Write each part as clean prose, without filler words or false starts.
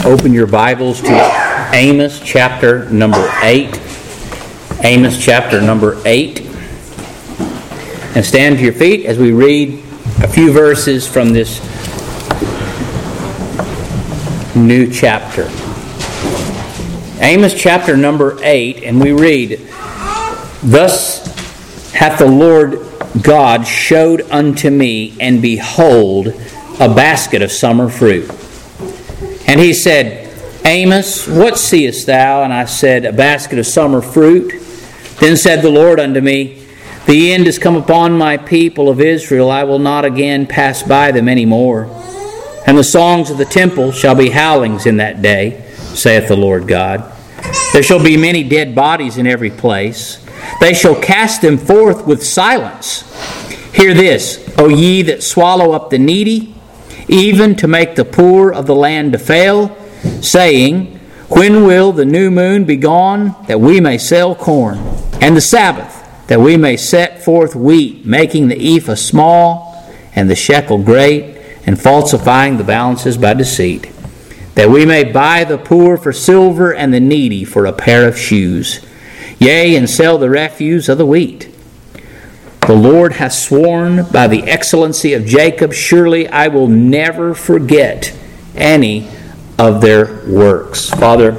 open your Bibles to Amos chapter number 8. Amos chapter number 8. And stand to your feet as we read a few verses from this new chapter. Amos chapter number 8, and we read, "Thus hath the Lord God showed unto me, and behold, a basket of summer fruit. And he said, Amos, what seest thou? And I said, a basket of summer fruit. Then said the Lord unto me, the end is come upon my people of Israel. I will not again pass by them any more. And the songs of the temple shall be howlings in that day, saith the Lord God. There shall be many dead bodies in every place. They shall cast them forth with silence. Hear this, O ye that swallow up the needy, even to make the poor of the land to fail, saying, when will the new moon be gone, that we may sell corn, and the Sabbath, that we may set forth wheat, making the ephah small, and the shekel great, and falsifying the balances by deceit, that we may buy the poor for silver, and the needy for a pair of shoes, yea, and sell the refuse of the wheat. The Lord hath sworn by the excellency of Jacob, surely I will never forget any of their works." Father,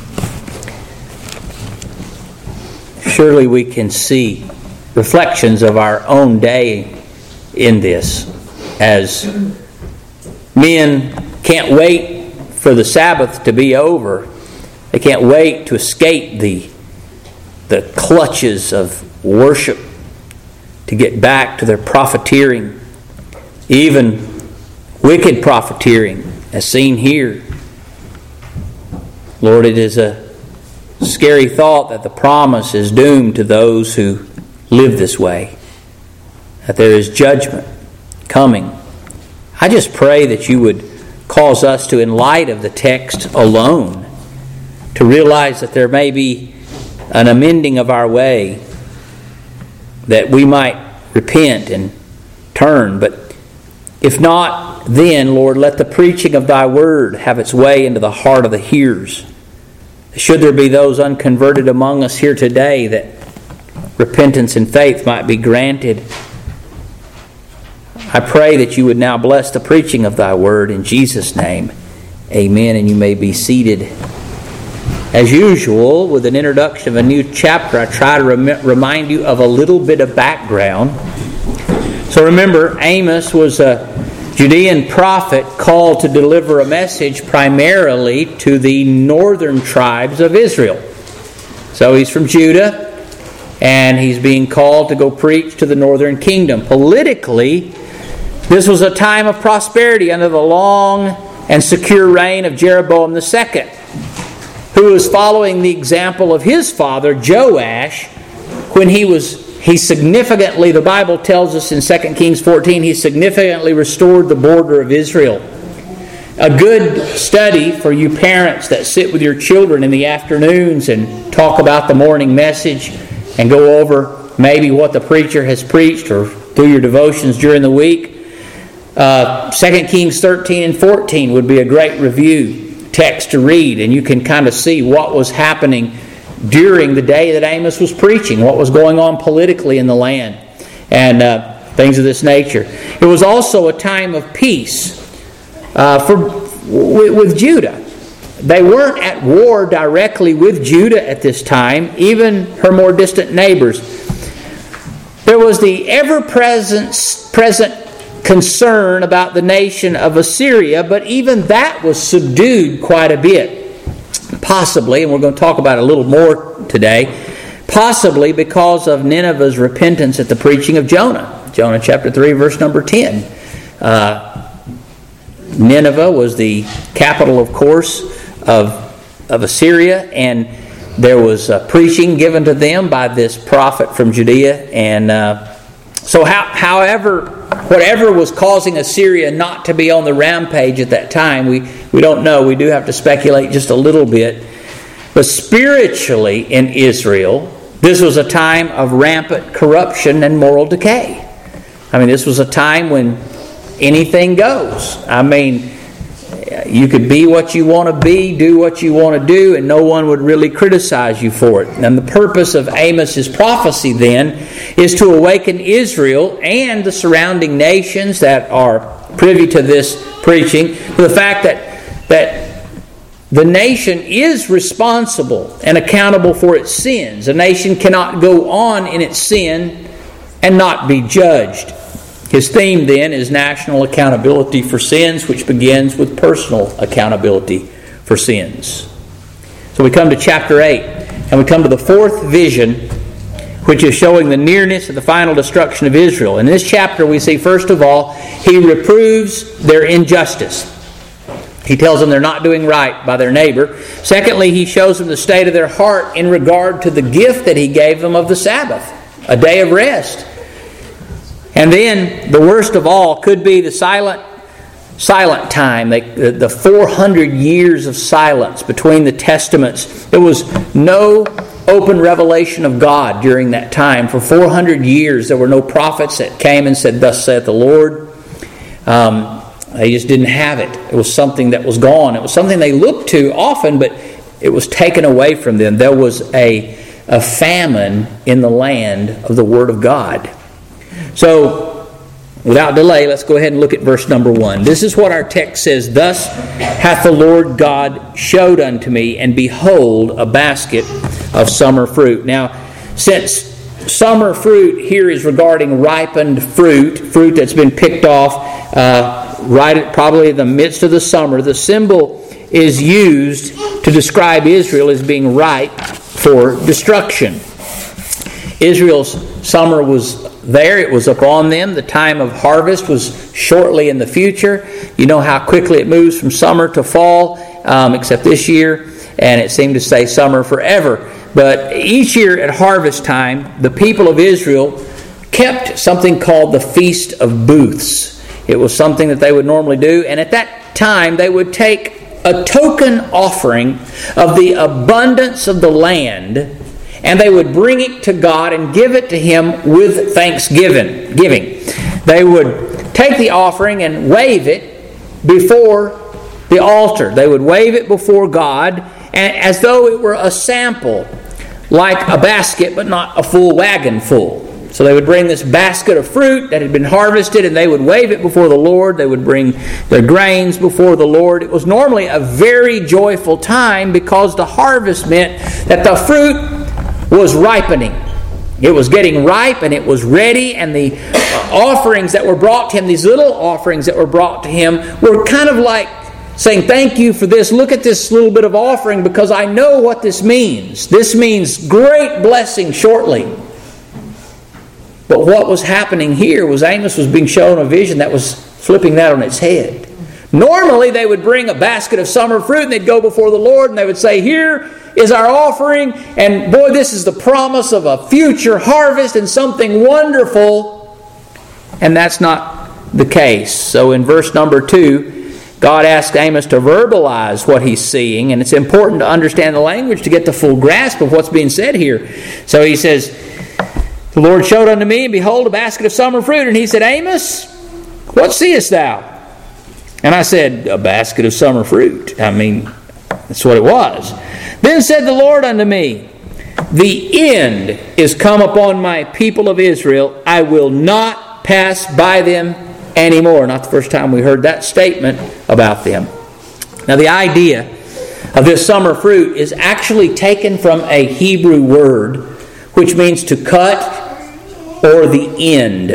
surely we can see reflections of our own day in this, as men can't wait for the Sabbath to be over. They can't wait to escape the clutches of worship, to get back to their profiteering, even wicked profiteering, as seen here. Lord, it is a scary thought that the promise is doomed to those who live this way, that there is judgment coming. I just pray that you would cause us to, in light of the text alone, to realize that there may be an amending of our way, that we might repent and turn. But if not, then, Lord, let the preaching of thy word have its way into the heart of the hearers. Should there be those unconverted among us here today, that repentance and faith might be granted. I pray that you would now bless the preaching of thy word in Jesus' name. Amen. And you may be seated. As usual, with an introduction of a new chapter, I try to remind you of a little bit of background. So remember, Amos was a Judean prophet called to deliver a message primarily to the northern tribes of Israel. So he's from Judah, and he's being called to go preach to the northern kingdom. Politically, this was a time of prosperity under the long and secure reign of Jeroboam II, who was following the example of his father, Joash, when he significantly, the Bible tells us in 2 Kings 14, he significantly restored the border of Israel. A good study for you parents that sit with your children in the afternoons and talk about the morning message and go over maybe what the preacher has preached, or through your devotions during the week. 2 Kings 13 and 14 would be a great review text to read, and you can kind of see what was happening during the day that Amos was preaching, what was going on politically in the land, and things of this nature. It was also a time of peace with Judah. They weren't at war directly with Judah at this time, even her more distant neighbors. There was the ever-present concern about the nation of Assyria, but even that was subdued quite a bit. Possibly, and we're going to talk about it a little more today, possibly because of Nineveh's repentance at the preaching of Jonah. Jonah chapter 3, verse number 10. Nineveh was the capital, of course, of Assyria, and there was preaching given to them by this prophet from Judea. And so whatever was causing Assyria not to be on the rampage at that time, we don't know. We do have to speculate just a little bit. But spiritually in Israel, this was a time of rampant corruption and moral decay. I mean, this was a time when anything goes. I mean, You could be what you want to be, do what you want to do, and no one would really criticize you for it. And the purpose of Amos's prophecy then is to awaken Israel and the surrounding nations that are privy to this preaching to the fact that the nation is responsible and accountable for its sins. A nation cannot go on in its sin and not be judged. His theme then is national accountability for sins, which begins with personal accountability for sins. So we come to chapter 8, and we come to the fourth vision, which is showing the nearness of the final destruction of Israel. In this chapter we see, first of all, he reproves their injustice. He tells them they're not doing right by their neighbor. Secondly, he shows them the state of their heart in regard to the gift that he gave them of the Sabbath, a day of rest. And then, the worst of all could be the silent time, the 400 years of silence between the testaments. There was no open revelation of God during that time. For 400 years, there were no prophets that came and said, "Thus saith the Lord." They just didn't have it. It was something that was gone. It was something they looked to often, but it was taken away from them. There was a famine in the land of the Word of God. So, without delay, let's go ahead and look at verse number 1. This is what our text says. "Thus hath the Lord God showed unto me, and behold, a basket of summer fruit." Now, since summer fruit here is regarding ripened fruit that's been picked off right at probably in the midst of the summer, the symbol is used to describe Israel as being ripe for destruction. Israel's summer was there. It was upon them. The time of harvest was shortly in the future. You know how quickly it moves from summer to fall, except this year, and it seemed to say summer forever. But each year at harvest time, the people of Israel kept something called the Feast of Booths. It was something that they would normally do, and at that time they would take a token offering of the abundance of the land, and they would bring it to God and give it to Him with thanksgiving. They would take the offering and wave it before the altar. They would wave it before God as though it were a sample, like a basket but not a full wagon full. So they would bring this basket of fruit that had been harvested, and they would wave it before the Lord. They would bring their grains before the Lord. It was normally a very joyful time because the harvest meant that the fruit was ripening. It was getting ripe and it was ready, and the offerings that were brought to him, these little offerings that were brought to him, were kind of like saying, "Thank you for this. Look at this little bit of offering because I know what this means. This means great blessing shortly." But what was happening here was Amos was being shown a vision that was flipping that on its head. Normally they would bring a basket of summer fruit and they'd go before the Lord and they would say, "Here is our offering, and boy, this is the promise of a future harvest and something wonderful." And that's not the case. So in verse number 2, God asks Amos to verbalize what he's seeing, and it's important to understand the language to get the full grasp of what's being said here. So he says, "The Lord showed unto me, and behold, a basket of summer fruit." And he said, "Amos, what seest thou?" And I said, "A basket of summer fruit." I mean, that's what it was. Then said the Lord unto me, "The end is come upon my people of Israel. I will not pass by them anymore." Not the first time we heard that statement about them. Now the idea of this summer fruit is actually taken from a Hebrew word which means to cut or the end.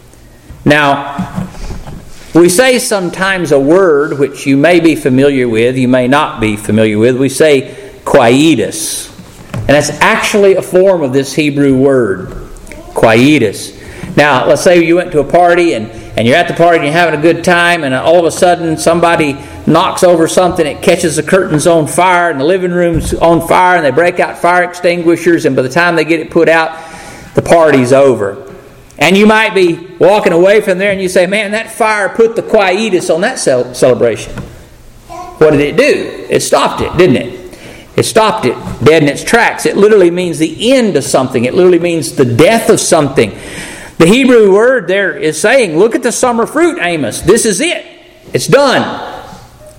Now, we say sometimes a word which you may be familiar with, you may not be familiar with. We say quietus. And that's actually a form of this Hebrew word, quietus. Now, let's say you went to a party and you're at the party and you're having a good time, and all of a sudden somebody knocks over something, it catches the curtains on fire and the living room's on fire, and they break out fire extinguishers, and by the time they get it put out, the party's over. And you might be walking away from there and you say, "Man, that fire put the quietus on that celebration." What did it do? It stopped it, didn't it? It stopped it dead in its tracks. It literally means the end of something. It literally means the death of something. The Hebrew word there is saying, "Look at the summer fruit, Amos. This is it. It's done.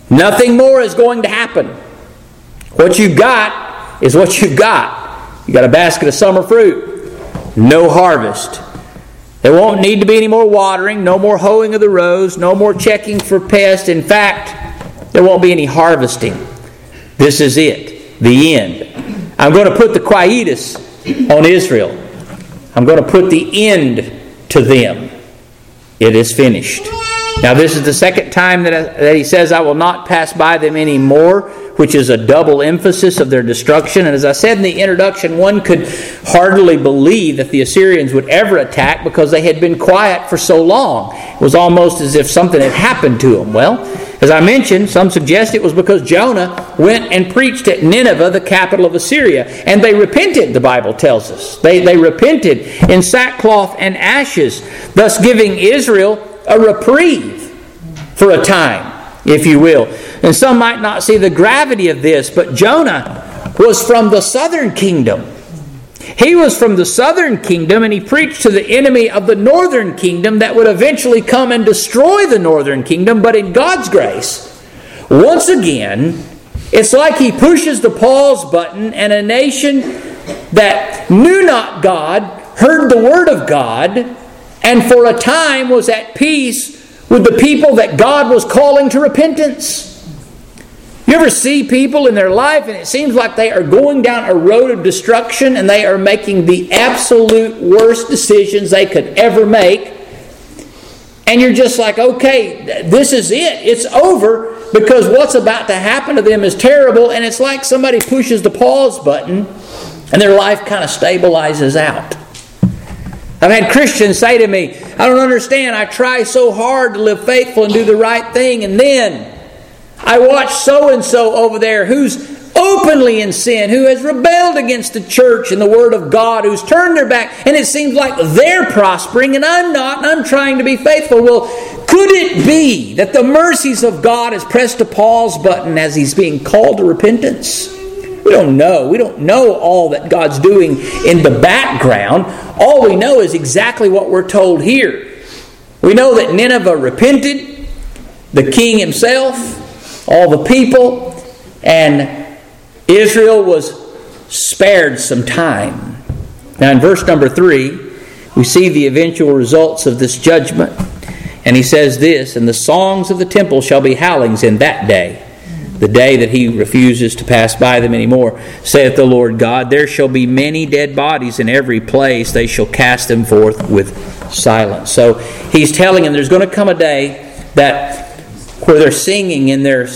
Nothing more is going to happen. What you've got is what you've got. You got a basket of summer fruit. No harvest. There won't need to be any more watering, no more hoeing of the rows, no more checking for pests. In fact, there won't be any harvesting. This is it. The end. I'm going to put the quietus on Israel. I'm going to put the end to them. It is finished. Now this is the second time that he says, I will not pass by them anymore, which is a double emphasis of their destruction. And as I said in the introduction, one could hardly believe that the Assyrians would ever attack because they had been quiet for so long. It was almost as if something had happened to them. Well, as I mentioned, some suggest it was because Jonah went and preached at Nineveh, the capital of Assyria. And they repented, the Bible tells us. They repented in sackcloth and ashes, thus giving Israel a reprieve for a time, if you will. And some might not see the gravity of this, but Jonah was from the southern kingdom. He was from the southern kingdom, and he preached to the enemy of the northern kingdom that would eventually come and destroy the northern kingdom. But in God's grace, once again, it's like he pushes the pause button, and a nation that knew not God heard the word of God, and for a time was at peace with the people that God was calling to repentance. You ever see people in their life and it seems like they are going down a road of destruction and they are making the absolute worst decisions they could ever make, and you're just like, okay, this is it. It's over, because what's about to happen to them is terrible, and it's like somebody pushes the pause button and their life kind of stabilizes out. I've had Christians say to me, I don't understand. I try so hard to live faithful and do the right thing, and then I watch so-and-so over there who's openly in sin, who has rebelled against the church and the Word of God, who's turned their back, and it seems like they're prospering and I'm not, and I'm trying to be faithful. Well, could it be that the mercies of God has pressed a pause button as he's being called to repentance? We don't know. We don't know all that God's doing in the background. All we know is exactly what we're told here. We know that Nineveh repented, the king himself, all the people, and Israel was spared some time. Now in verse number 3, we see the eventual results of this judgment. And he says this, and the songs of the temple shall be howlings in that day, the day that he refuses to pass by them anymore, saith the Lord God. There shall be many dead bodies in every place. They shall cast them forth with silence. So he's telling them there's going to come a day that where they're singing in their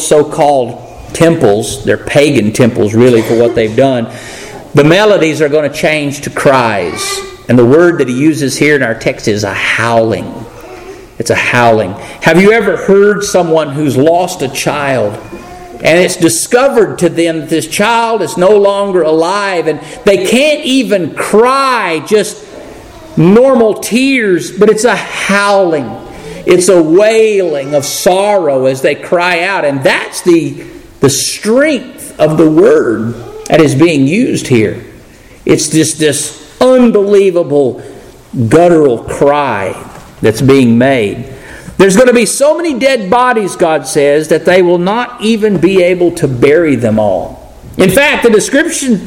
so-called temples, their pagan temples really for what they've done, the melodies are going to change to cries. And the word that he uses here in our text is a howling. It's a howling. Have you ever heard someone who's lost a child and it's discovered to them that this child is no longer alive and they can't even cry just normal tears, but it's a howling. It's a wailing of sorrow as they cry out. And that's the strength of the word that is being used here. It's just this unbelievable guttural cry that's being mid. There's going to be so many dead bodies, God says, that they will not even be able to bury them all. In fact, the description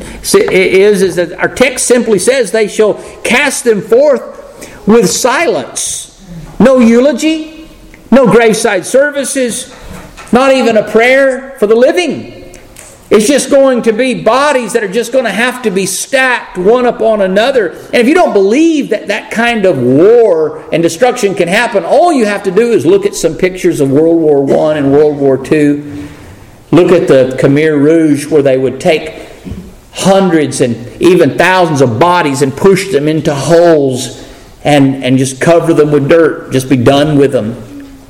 is that our text simply says they shall cast them forth with silence. No eulogy, no graveside services, not even a prayer for the living. It's just going to be bodies that are just going to have to be stacked one upon another. And if you don't believe that that kind of war and destruction can happen, all you have to do is look at some pictures of World War I and World War II. Look at the Khmer Rouge, where they would take hundreds and even thousands of bodies and push them into holes and just cover them with dirt. Just be done with them.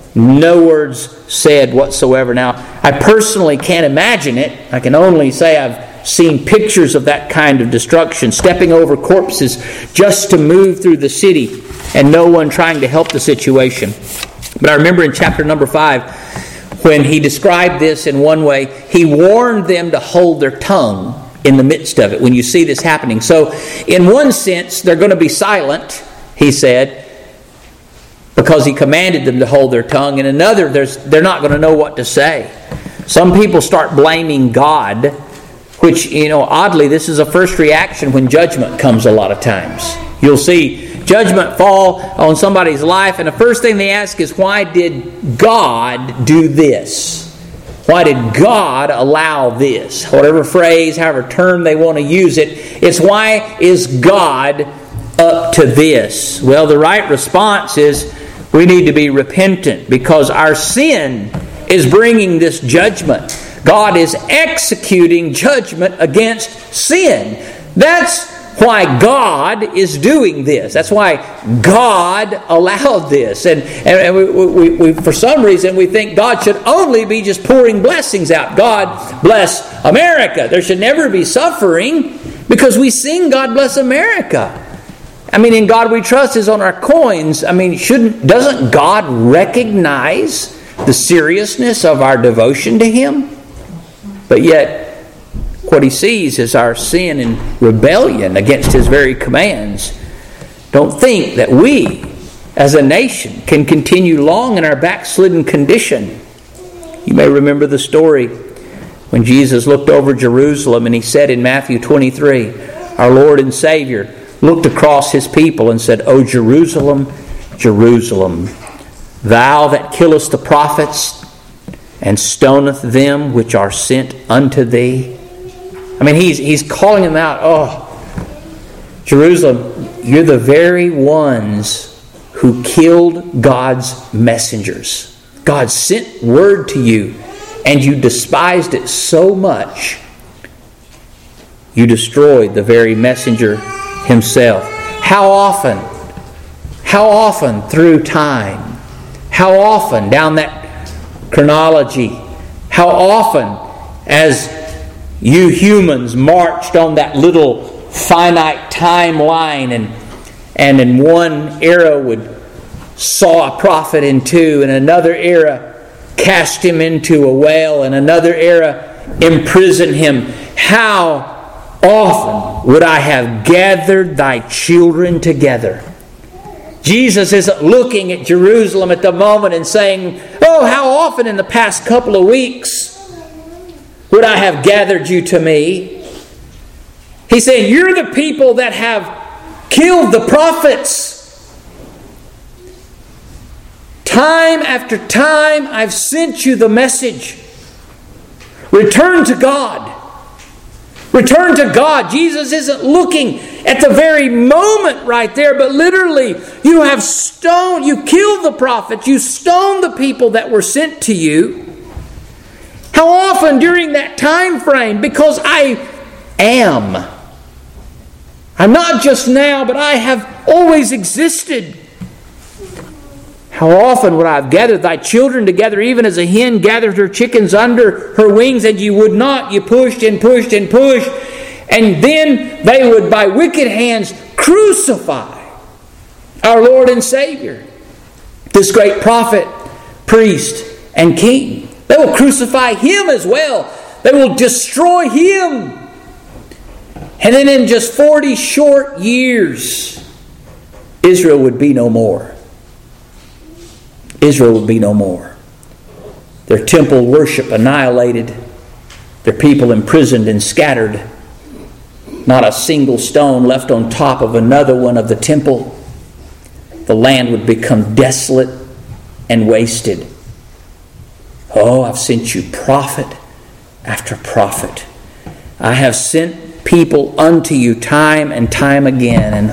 No words said whatsoever. Now, I personally can't imagine it. I can only say I've seen pictures of that kind of destruction, stepping over corpses just to move through the city and no one trying to help the situation. But I remember in chapter number 5, when he described this in one way, he warned them to hold their tongue in the midst of it when you see this happening. So, in one sense, they're going to be silent, he said. because He commanded them to hold their tongue. And another, they're not going to know what to say. Some people start blaming God, which, oddly, this is a first reaction when judgment comes a lot of times. You'll see judgment fall on somebody's life, and the first thing they ask is, why did God do this? Why did God allow this? Whatever phrase, however term they want to use it, it's why is God up to this? Well, the right response is we need to be repentant because our sin is bringing this judgment. God is executing judgment against sin. That's why God is doing this. That's why God allowed this. And we for some reason, we think God should only be just pouring blessings out. God bless America. There should never be suffering because we sing God bless America. In God we trust is on our coins. Doesn't God recognize the seriousness of our devotion to Him? But yet, what He sees is our sin and rebellion against His very commands. Don't think that we, as a nation, can continue long in our backslidden condition. You may remember the story when Jesus looked over Jerusalem and He said in Matthew 23, our Lord and Savior looked across His people and said, O Jerusalem, Jerusalem, thou that killest the prophets and stoneth them which are sent unto thee. He's calling them out. Oh, Jerusalem, you're the very ones who killed God's messengers. God sent word to you, and you despised it so much, you destroyed the very messenger himself. How often through time, how often down that chronology, how often as you humans marched on that little finite timeline and in one era would saw a prophet in two, and another era cast him into a well, and another era imprisoned him. How often would I have gathered thy children together? Jesus isn't looking at Jerusalem at the moment and saying, oh, how often in the past couple of weeks would I have gathered you to me? He's saying, you're the people that have killed the prophets. Time after time, I've sent you the message. Return to God. Return to God. Jesus isn't looking at the very moment right there, but literally, you killed the prophets, you stoned the people that were sent to you. How often during that time frame? Because I am. I'm not just now, but I have always existed. How often would I have gathered thy children together, even as a hen gathered her chickens under her wings, and you would not. You pushed and pushed and pushed. And then they would, by wicked hands, crucify our Lord and Savior, this great prophet, priest, and king. They will crucify Him as well. They will destroy Him. And then in just 40 short years, Israel would be no more. Israel would be no more. Their temple worship annihilated. Their people imprisoned and scattered. Not a single stone left on top of another one of the temple. The land would become desolate and wasted. Oh, I've sent you prophet after prophet. I have sent people unto you time and time again. And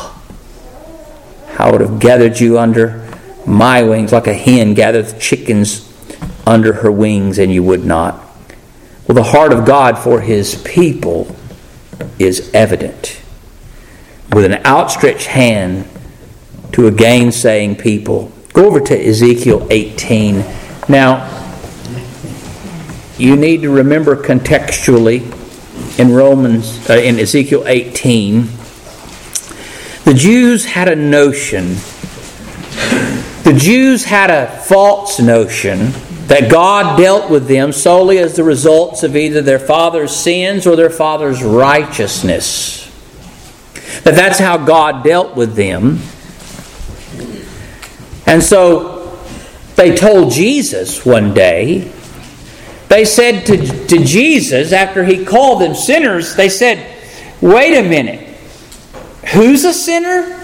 I would have gathered you under my wings like a hen gathers chickens under her wings, and you would not. Well, the heart of God for His people is evident. With an outstretched hand to a gainsaying people. Go over to Ezekiel 18. Now, you need to remember contextually in Ezekiel 18, the Jews had a notion. The Jews had a false notion that God dealt with them solely as the results of either their father's sins or their father's righteousness. That's how God dealt with them. And so they told Jesus one day, they said to Jesus, after he called them sinners, they said, wait a minute, who's a sinner?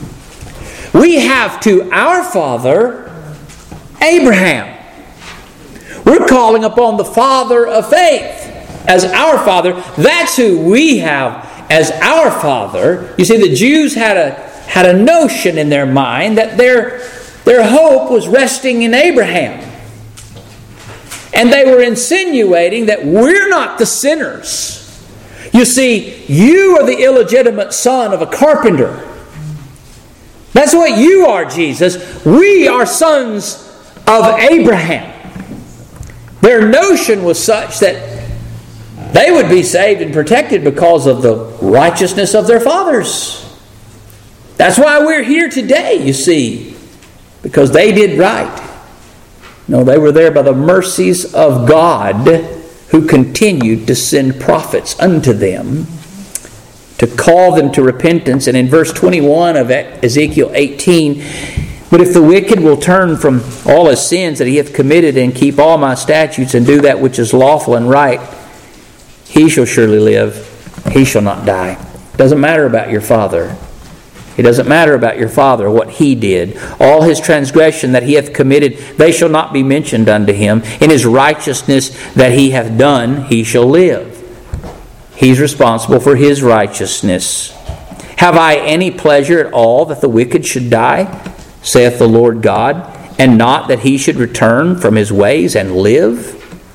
We have to our father, Abraham. We're calling upon the father of faith as our father. That's who we have as our father. You see, the Jews had a notion in their mind that their hope was resting in Abraham. And they were insinuating that we're not the sinners. You see, you are the illegitimate son of a carpenter. That's what you are, Jesus. We are sons of Abraham. Their notion was such that they would be saved and protected because of the righteousness of their fathers. That's why we're here today, you see, because they did right. No, they were there by the mercies of God, who continued to send prophets unto them to call them to repentance. And in verse 21 of Ezekiel 18, but if the wicked will turn from all his sins that he hath committed and keep all my statutes and do that which is lawful and right, he shall surely live, he shall not die. It doesn't matter about your father. It doesn't matter about your father, what he did. All his transgression that he hath committed, they shall not be mentioned unto him. In his righteousness that he hath done, he shall live. He's responsible for his righteousness. Have I any pleasure at all that the wicked should die, saith the Lord God, and not that he should return from his ways and live?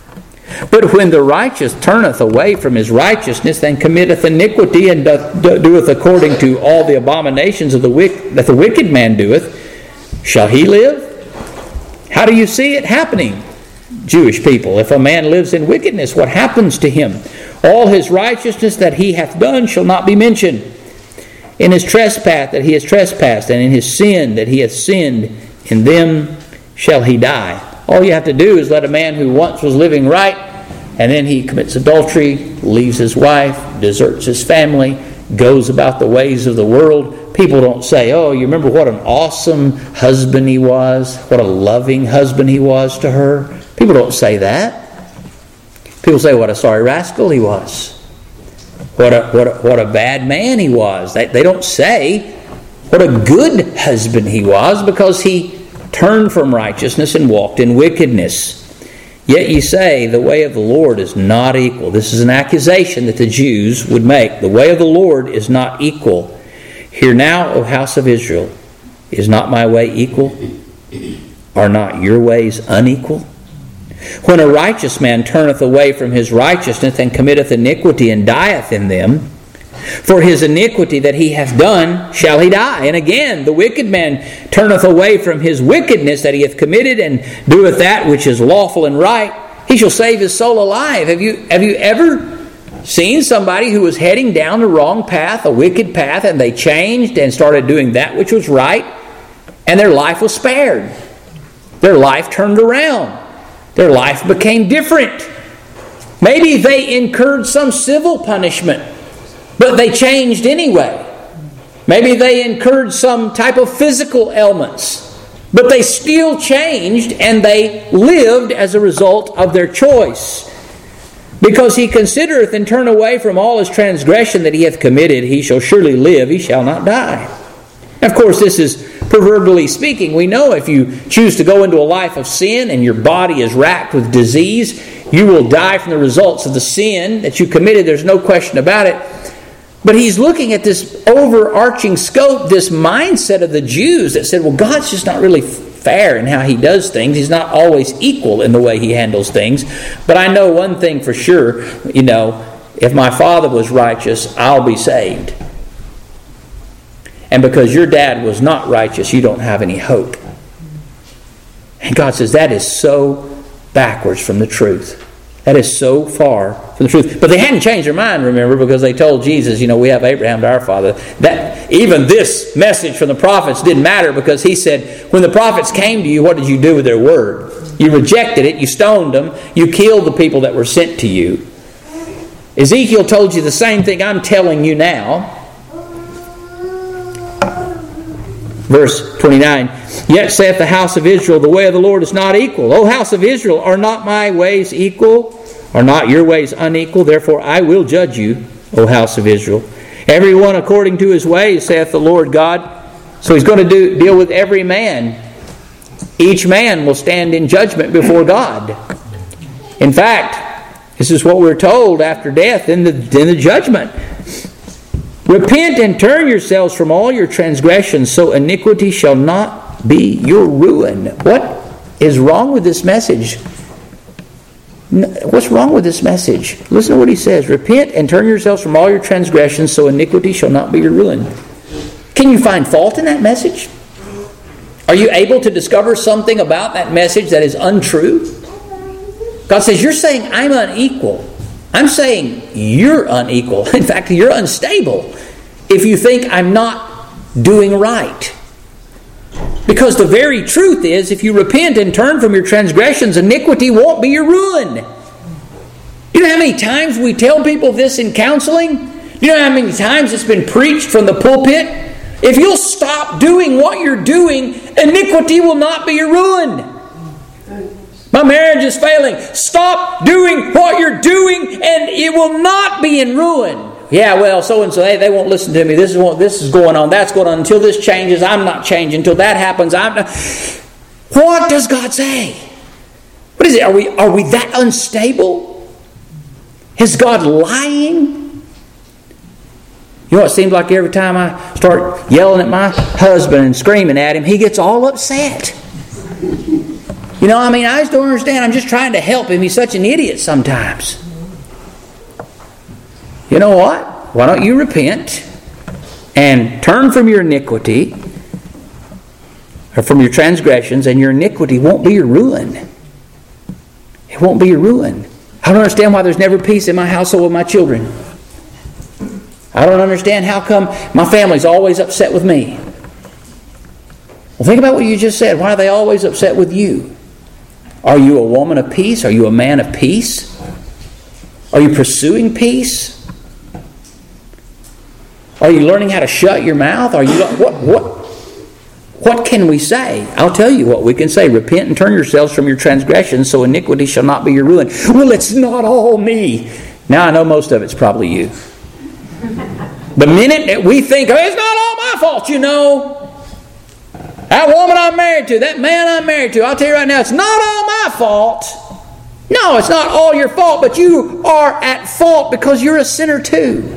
But when the righteous turneth away from his righteousness, and committeth iniquity, and doeth according to all the abominations that the wicked man doeth, shall he live? How do you see it happening, Jewish people? If a man lives in wickedness, what happens to him? All his righteousness that he hath done shall not be mentioned. In his trespass that he has trespassed, and in his sin that he hath sinned, in them shall he die. All you have to do is let a man who once was living right, and then he commits adultery, leaves his wife, deserts his family, goes about the ways of the world. People don't say, oh, you remember what an awesome husband he was, what a loving husband he was to her. People don't say that. People say what a sorry rascal he was. What a bad man he was. They don't say what a good husband he was, because he turned from righteousness and walked in wickedness. Yet ye say, the way of the Lord is not equal. This is an accusation that the Jews would make. The way of the Lord is not equal. Hear now, O house of Israel, is not my way equal? Are not your ways unequal? When a righteous man turneth away from his righteousness, and committeth iniquity, and dieth in them, for his iniquity that he hath done shall he die. And again, the wicked man turneth away from his wickedness that he hath committed, and doeth that which is lawful and right, he shall save his soul alive. Have you ever seen somebody who was heading down the wrong path, a wicked path, and they changed and started doing that which was right, and their life was spared? Their life turned around. Their life became different. Maybe they incurred some civil punishment, but they changed anyway. Maybe they incurred some type of physical ailments, but they still changed, and they lived as a result of their choice. Because he considereth and turn away from all his transgression that he hath committed, he shall surely live, he shall not die. Of course, this is proverbially speaking. We know if you choose to go into a life of sin and your body is racked with disease, you will die from the results of the sin that you committed. There's no question about it. But he's looking at this overarching scope, this mindset of the Jews that said, well, God's just not really fair in how he does things. He's not always equal in the way he handles things. But I know one thing for sure, if my father was righteous, I'll be saved. And because your dad was not righteous, you don't have any hope. And God says that is so backwards from the truth. That is so far from the truth. But they hadn't changed their mind, remember, because they told Jesus, we have Abraham to our father. That even this message from the prophets didn't matter, because he said, when the prophets came to you, what did you do with their word? You rejected it, you stoned them, you killed the people that were sent to you. Ezekiel told you the same thing I'm telling you now. Verse 29, Yet saith the house of Israel, the way of the Lord is not equal. O house of Israel, are not my ways equal? Are not your ways unequal? Therefore I will judge you, O house of Israel. Every one according to his ways, saith the Lord God. So He's going to deal with every man. Each man will stand in judgment before God. In fact, this is what we're told after death in the judgment. Repent and turn yourselves from all your transgressions, so iniquity shall not be your ruin. What is wrong with this message? What's wrong with this message? Listen to what he says. Repent and turn yourselves from all your transgressions, so iniquity shall not be your ruin. Can you find fault in that message? Are you able to discover something about that message that is untrue? God says, you're saying I'm unequal. I'm saying you're unequal. In fact, you're unstable if you think I'm not doing right. Because the very truth is, if you repent and turn from your transgressions, iniquity won't be your ruin. You know how many times we tell people this in counseling? You know how many times it's been preached from the pulpit? If you'll stop doing what you're doing, iniquity will not be your ruin. My marriage is failing. Stop doing what you're doing and it will not be in ruin. Yeah, well, so-and-so, they won't listen to me. This is going on. That's going on. Until this changes, I'm not changing. Until that happens, I'm not. What does God say? What is it? Are we that unstable? Is God lying? You know, it seems like every time I start yelling at my husband and screaming at him, he gets all upset. You know, I just don't understand. I'm just trying to help him. He's such an idiot sometimes. You know what? Why don't you repent and turn from your iniquity or from your transgressions, and your iniquity won't be your ruin. It won't be your ruin. I don't understand why there's never peace in my household with my children. I don't understand how come my family's always upset with me. Well, think about what you just said. Why are they always upset with you? Are you a woman of peace? Are you a man of peace? Are you pursuing peace? Are you learning how to shut your mouth? Are you what can we say? I'll tell you what we can say. Repent and turn yourselves from your transgressions, so iniquity shall not be your ruin. Well, it's not all me. Now I know most of it's probably you. The minute that we think, oh, it's not all my fault, you know. That woman I'm married to, that man I'm married to, I'll tell you right now, it's not all my fault. No, it's not all your fault, but you are at fault because you're a sinner too.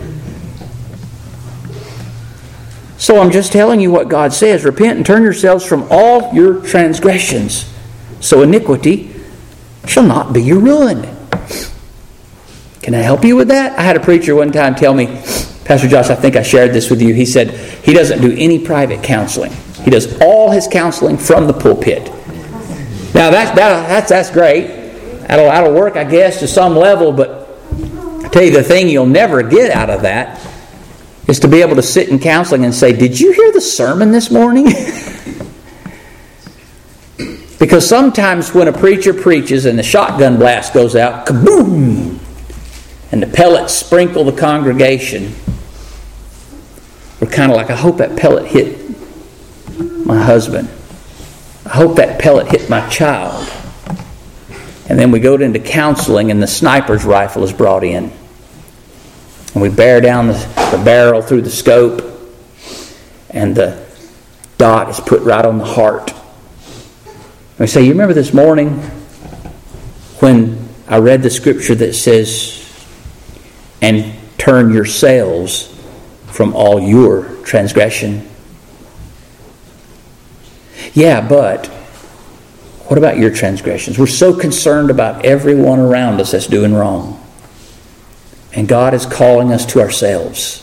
So I'm just telling you what God says. Repent and turn yourselves from all your transgressions, so iniquity shall not be your ruin. Can I help you with that? I had a preacher one time tell me, Pastor Josh, I think I shared this with you. He said he doesn't do any private counseling. He does all his counseling from the pulpit. Now that's great. That'll work, I guess, to some level. But I tell you, the thing you'll never get out of that is to be able to sit in counseling and say, "Did you hear the sermon this morning?" Because sometimes when a preacher preaches and the shotgun blast goes out, kaboom, and the pellets sprinkle the congregation, we're kind of like, I hope that pellet hit my husband. I hope that pellet hit my child. And then we go into counseling and the sniper's rifle is brought in. And we bear down the barrel through the scope, and the dot is put right on the heart. And we say, you remember this morning when I read the scripture that says, and turn yourselves from all your transgression? Yeah, but what about your transgressions? We're so concerned about everyone around us that's doing wrong. And God is calling us to ourselves.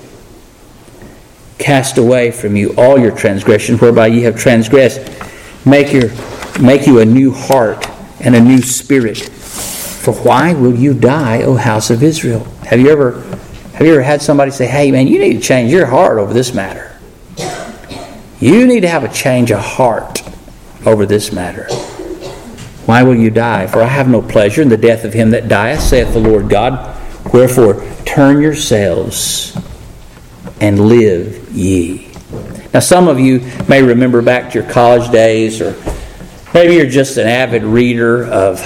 Cast away from you all your transgressions, whereby ye have transgressed. Make you a new heart and a new spirit. For why will you die, O house of Israel? Have you ever had somebody say, hey man, you need to change your heart over this matter? You need to have a change of heart over this matter. Why will you die? For I have no pleasure in the death of him that dieth, saith the Lord God. Wherefore, turn yourselves and live ye. Now, some of you may remember back to your college days, or maybe you're just an avid reader of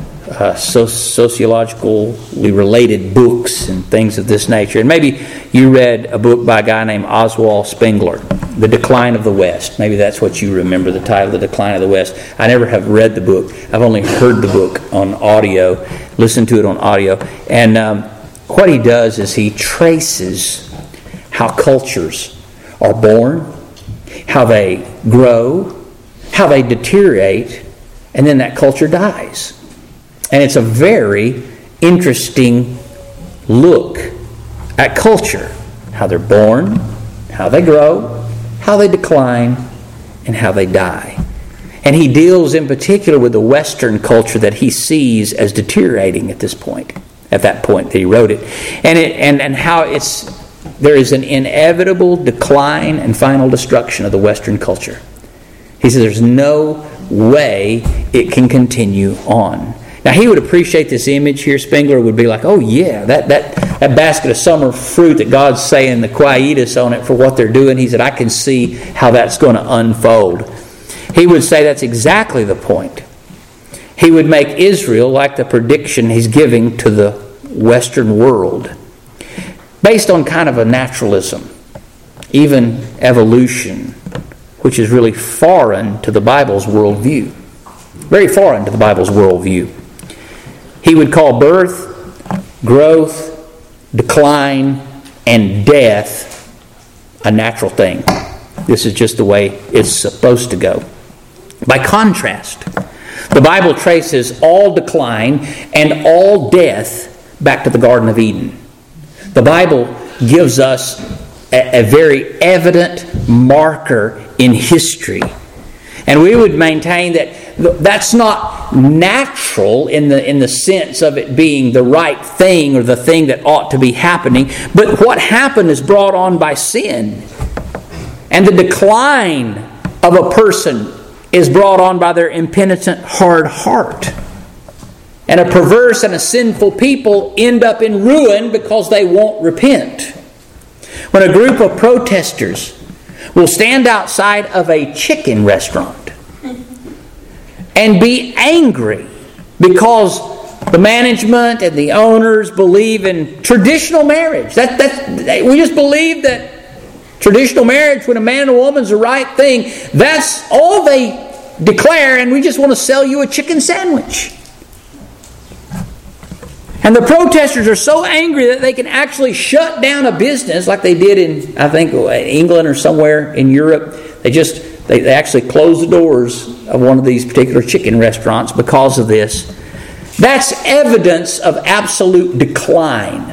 sociologically related books and things of this nature. And maybe you read a book by a guy named Oswald Spengler, The Decline of the West. Maybe that's what you remember, the title, The Decline of the West. I never have read the book. I've only heard the book on audio, listened to it on audio. And what he does is he traces how cultures are born, how they grow, how they deteriorate, and then that culture dies. And it's a very interesting look at culture. How they're born, how they grow, how they decline, and how they die. And he deals in particular with the Western culture that he sees as deteriorating at that point that he wrote it. And how there is an inevitable decline and final destruction of the Western culture. He says there's no way it can continue on. Now, he would appreciate this image here. Spengler would be like, oh yeah, that basket of summer fruit that God's saying the quietus on it for what they're doing. He said, I can see how that's going to unfold. He would say that's exactly the point. He would make Israel like the prediction he's giving to the Western world, based on kind of a naturalism, even evolution, which is really foreign to the Bible's worldview. Very foreign to the Bible's worldview. He would call birth, growth, decline, and death a natural thing. This is just the way it's supposed to go. By contrast, the Bible traces all decline and all death back to the Garden of Eden. The Bible gives us a very evident marker in history. And we would maintain that that's not natural in the sense of it being the right thing or the thing that ought to be happening. But what happened is brought on by sin. And the decline of a person is brought on by their impenitent hard heart. And a perverse and a sinful people end up in ruin because they won't repent. When a group of protesters will stand outside of a chicken restaurant and be angry because the management and the owners believe in traditional marriage. We just believe that traditional marriage, when a man and a woman's the right thing, that's all they declare, and we just want to sell you a chicken sandwich. And the protesters are so angry that they can actually shut down a business like they did in, I think, England or somewhere in Europe. They actually closed the doors of one of these particular chicken restaurants because of this. That's evidence of absolute decline.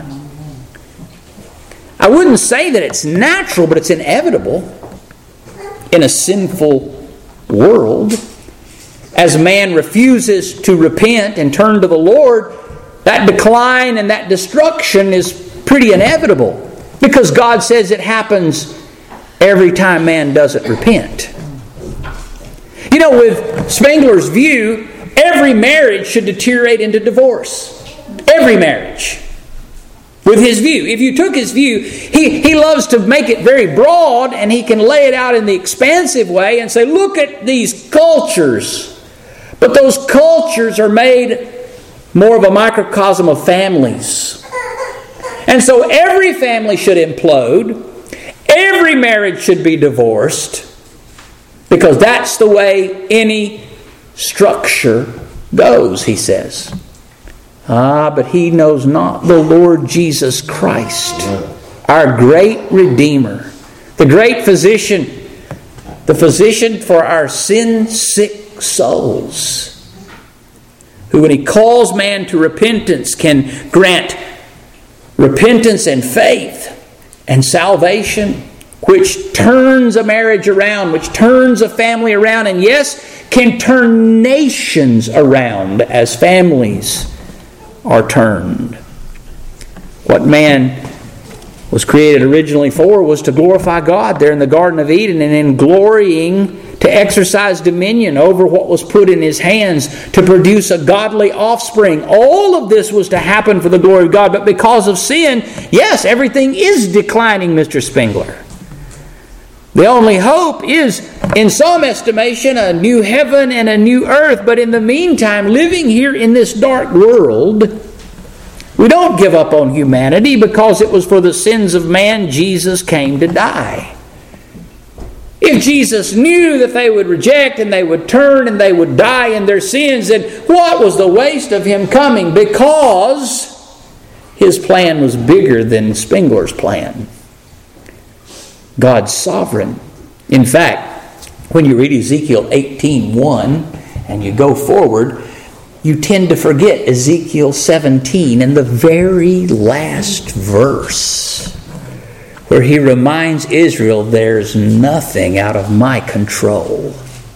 I wouldn't say that it's natural, but it's inevitable in a sinful world. As man refuses to repent and turn to the Lord, that decline and that destruction is pretty inevitable, because God says it happens every time man doesn't repent. You know, with Spengler's view, every marriage should deteriorate into divorce. Every marriage. With his view. If you took his view, he loves to make it very broad, and he can lay it out in the expansive way and say, look at these cultures. But those cultures are made more of a microcosm of families. And so every family should implode. Every marriage should be divorced. Because that's the way any structure goes, he says. But he knows not the Lord Jesus Christ, our great Redeemer, the great physician, the physician for our sin-sick souls, who, when he calls man to repentance, can grant repentance and faith and salvation, which turns a marriage around, which turns a family around, and yes, can turn nations around as families are turned. What man was created originally for was to glorify God there in the Garden of Eden, and in glorying to exercise dominion over what was put in his hands, to produce a godly offspring. All of this was to happen for the glory of God, but because of sin, yes, everything is declining, Mr. Spengler. The only hope is, in some estimation, a new heaven and a new earth. But in the meantime, living here in this dark world, we don't give up on humanity, because it was for the sins of man Jesus came to die. If Jesus knew that they would reject and they would turn and they would die in their sins, then what was the waste of Him coming? Because His plan was bigger than Spengler's plan. God's sovereign. In fact, when you read Ezekiel 18:1 and you go forward, you tend to forget Ezekiel 17 in the very last verse, where He reminds Israel, there's nothing out of my control.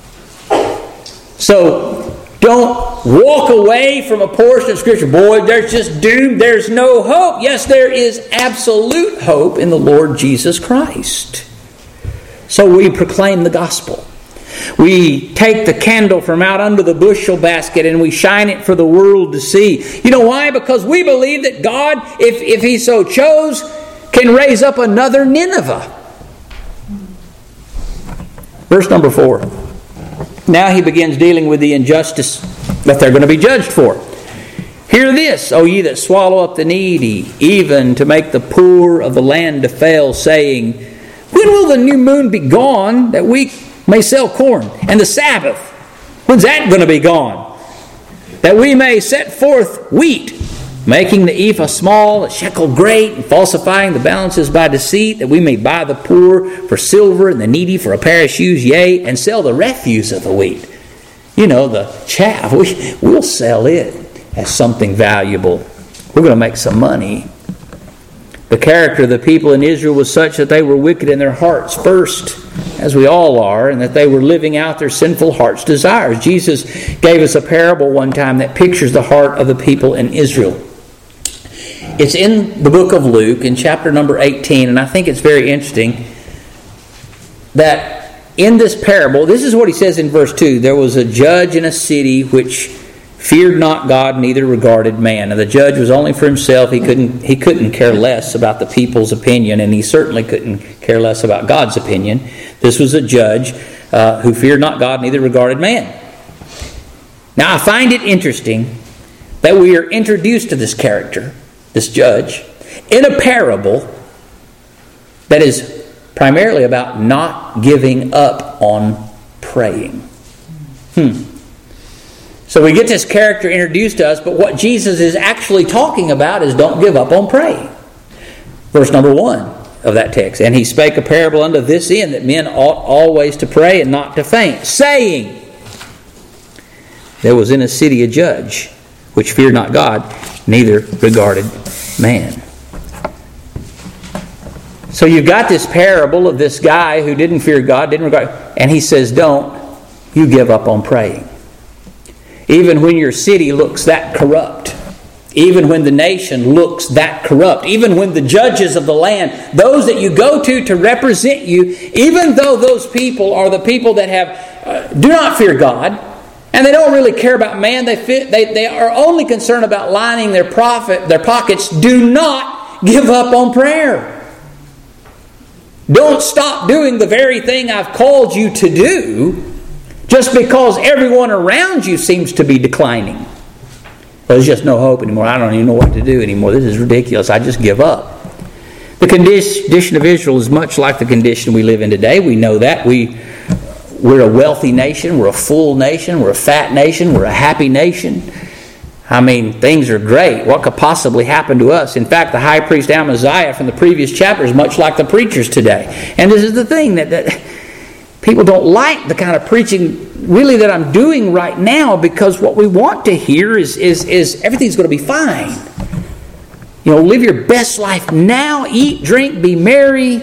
So, don't walk away from a portion of Scripture. Boy, there's just doom. There's no hope. Yes, there is absolute hope in the Lord Jesus Christ. So we proclaim the gospel. We take the candle from out under the bushel basket and we shine it for the world to see. You know why? Because we believe that God, if He so chose, can raise up another Nineveh. Verse number 4. Now He begins dealing with the injustice that they're going to be judged for. Hear this, O ye that swallow up the needy, even to make the poor of the land to fail, saying, when will the new moon be gone, that we may sell corn? And the Sabbath, when's that going to be gone? That we may set forth wheat, making the ephah small, the shekel great, and falsifying the balances by deceit, that we may buy the poor for silver and the needy for a pair of shoes, yea, and sell the refuse of the wheat. You know, the chaff, we'll sell it as something valuable. We're going to make some money. The character of the people in Israel was such that they were wicked in their hearts first, as we all are, and that they were living out their sinful heart's desires. Jesus gave us a parable one time that pictures the heart of the people in Israel. It's in the book of Luke, in chapter number 18, and I think it's very interesting that in this parable, this is what he says in verse 2, there was a judge in a city which feared not God, neither regarded man. And the judge was only for himself. He couldn't care less about the people's opinion, and he certainly couldn't care less about God's opinion. This was a judge who feared not God, neither regarded man. Now I find it interesting that we are introduced to this character, this judge, in a parable that is primarily about not giving up on praying. So we get this character introduced to us, but what Jesus is actually talking about is don't give up on praying. Verse number 1 of that text. And he spake a parable unto this end, that men ought always to pray and not to faint, saying, there was in a city a judge, which feared not God, neither regarded man. So you've got this parable of this guy who didn't fear God, didn't regard, and he says, don't you give up on praying. Even when your city looks that corrupt, even when the nation looks that corrupt, even when the judges of the land, those that you go to represent you, even though those people are the people that have do not fear God, and they don't really care about man, they are only concerned about lining their pockets, do not give up on prayer. Don't stop doing the very thing I've called you to do, just because everyone around you seems to be declining. Well, there's just no hope anymore. I don't even know what to do anymore. This is ridiculous. I just give up. The condition of Israel is much like the condition we live in today. We know that. We're a wealthy nation. We're a full nation. We're a fat nation. We're a happy nation. I mean, things are great. What could possibly happen to us? In fact, the high priest Amaziah from the previous chapter is much like the preachers today. And this is the thing that people don't like the kind of preaching really that I'm doing right now, because what we want to hear is everything's going to be fine. You know, live your best life now, eat, drink, be merry.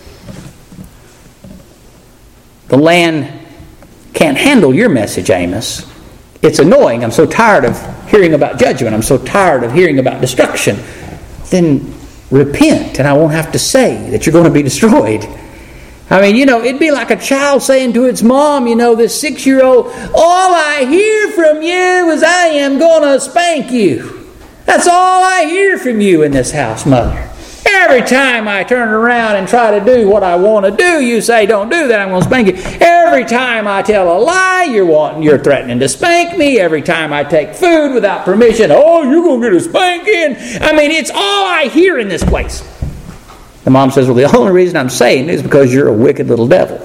The land can't handle your message, Amos. It's annoying. I'm so tired of hearing about judgment. I'm so tired of hearing about destruction. Then repent, and I won't have to say that you're going to be destroyed. I mean, you know, it'd be like a child saying to its mom, you know, this 6-year-old, all I hear from you is I am going to spank you. That's all I hear from you in this house, Mother. Every time I turn around and try to do what I want to do, you say, don't do that, I'm going to spank you. Every time I tell a lie, you're threatening to spank me. Every time I take food without permission, oh, you're going to get a spanking. I mean, it's all I hear in this place. The mom says, well, the only reason I'm saying it is because you're a wicked little devil.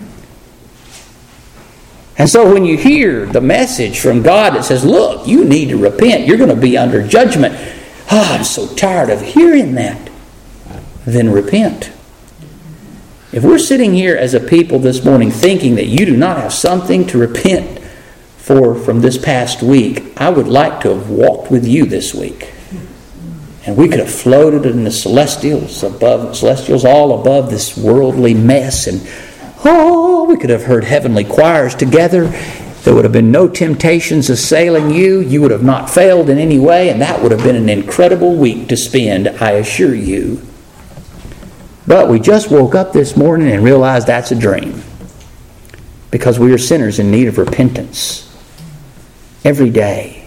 And so when you hear the message from God that says, look, you need to repent, you're going to be under judgment. Oh, I'm so tired of hearing that. Then repent. If we're sitting here as a people this morning thinking that you do not have something to repent for from this past week, I would like to have walked with you this week. And we could have floated in the celestials all above this worldly mess. And we could have heard heavenly choirs together. There would have been no temptations assailing you. You would have not failed in any way. And that would have been an incredible week to spend, I assure you. But we just woke up this morning and realized that's a dream. Because we are sinners in need of repentance. Every day.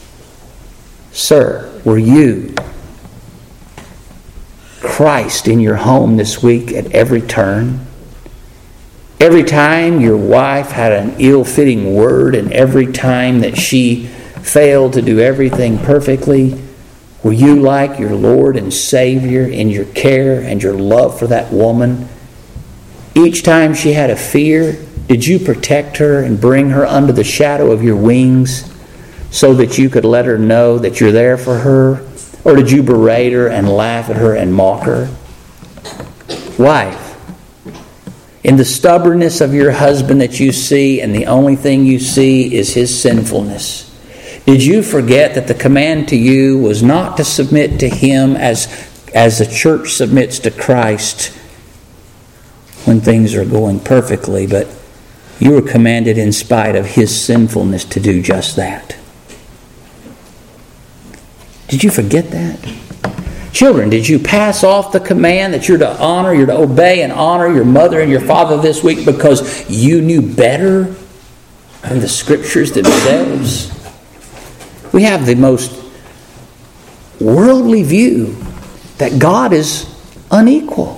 Sir, were you Christ in your home this week at every turn? Every time your wife had an ill-fitting word, and every time that she failed to do everything perfectly, were you like your Lord and Savior in your care and your love for that woman? Each time she had a fear, did you protect her and bring her under the shadow of your wings so that you could let her know that you're there for her? Or did you berate her and laugh at her and mock her? Wife, in the stubbornness of your husband that you see, and the only thing you see is his sinfulness, did you forget that the command to you was not to submit to him as the church submits to Christ when things are going perfectly, but you were commanded in spite of his sinfulness to do just that? Did you forget that? Children, did you pass off the command that you're to honor, you're to obey and honor your mother and your father this week because you knew better than the Scriptures themselves? We have the most worldly view that God is unequal.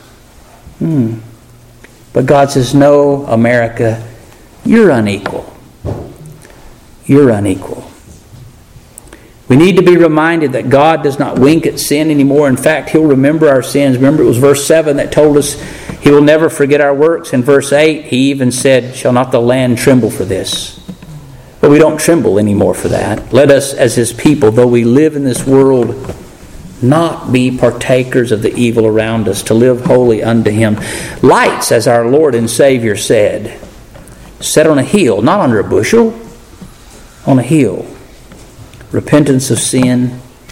But God says, no, America, you're unequal. You're unequal. We need to be reminded that God does not wink at sin anymore. In fact, He'll remember our sins. Remember, it was verse 7 that told us He will never forget our works. In verse 8, He even said, shall not the land tremble for this? But we don't tremble anymore for that. Let us, as His people, though we live in this world, not be partakers of the evil around us, to live holy unto Him. Lights, as our Lord and Savior said, set on a hill, not under a bushel, on a hill. Repentance of sin.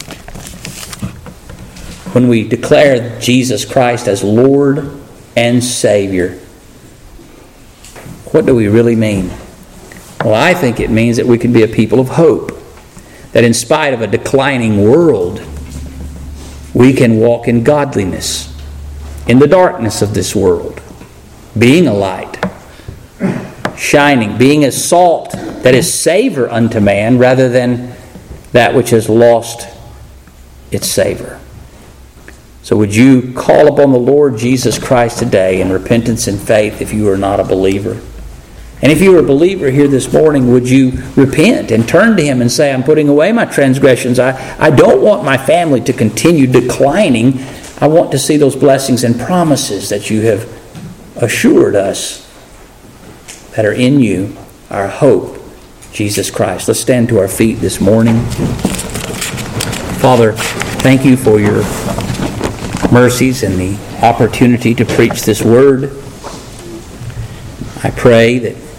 When we declare Jesus Christ as Lord and Savior, what do we really mean? Well, I think it means that we can be a people of hope. That in spite of a declining world, we can walk in godliness, in the darkness of this world, being a light, shining, being a salt that is savor unto man rather than that which has lost its savor. So would you call upon the Lord Jesus Christ today in repentance and faith if you are not a believer? And if you are a believer here this morning, would you repent and turn to Him and say, I'm putting away my transgressions. I don't want my family to continue declining. I want to see those blessings and promises that you have assured us that are in you, our hope, Jesus Christ. Let's stand to our feet this morning. Father, thank you for your mercies and the opportunity to preach this word. I pray that